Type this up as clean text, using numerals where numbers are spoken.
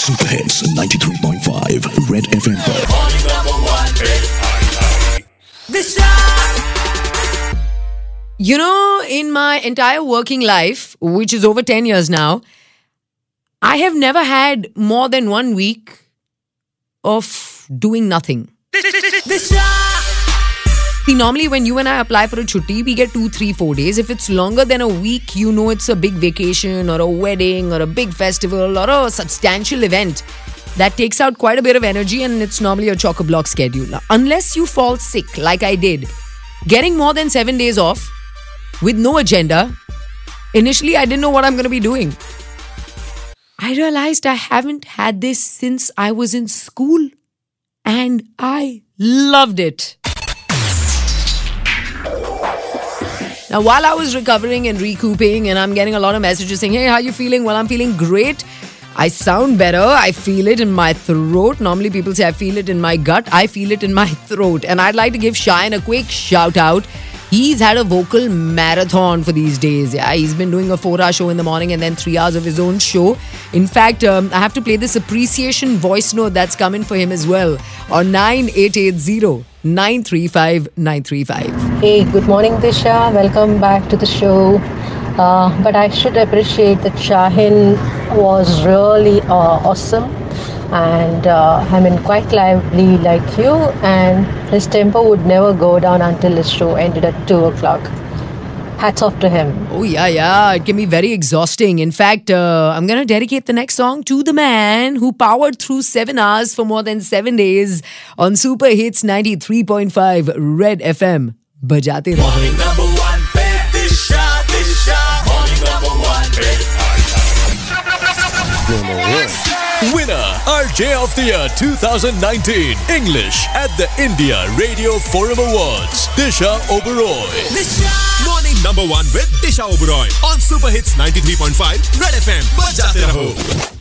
Super Hits 93.5 Red FM पर You know, in my entire working life, which is over 10 years now, I have never had more than 1 week of doing nothing. See, normally when you and I apply for a chutti, we get 2, 3, 4 days. If it's longer than a week, you know it's a big vacation or a wedding or a big festival or a substantial event. That takes out quite a bit of energy and it's normally a chock-a-block schedule. Unless you fall sick, like I did. Getting more than 7 days off with no agenda, initially I didn't know what I'm going to be doing. I realized I haven't had this since I was in school and I loved it. Now, while I was recovering and recouping and I'm getting a lot of messages saying, hey, how are you feeling? Well, I'm feeling great. I sound better. I feel it in my throat. Normally people say I feel it in my gut. I feel it in my throat. And I'd like to give Shine a quick shout out. He's had a vocal marathon for these days. Yeah, he's been doing a 4-hour show in the morning and then 3 hours of his own show. In fact, I have to play this appreciation voice note that's coming for him as well on 9880 935 935. Hey, good morning, Disha. Welcome back to the show. But I should appreciate that Shahin was really awesome and quite lively like you, and his tempo would never go down until his show ended at 2 o'clock. Hats off to him. Oh, yeah. It can be very exhausting. In fact, I'm going to dedicate the next song to the man who powered through 7 hours for more than 7 days on Super Hits 93.5 Red FM. Bajate raho. Winner, RJ of the Year 2019, English at the India Radio Forum Awards, Disha Oberoi. Morning number 1 with Disha Oberoi on Super Hits 93.5 Red FM. Bajate raho.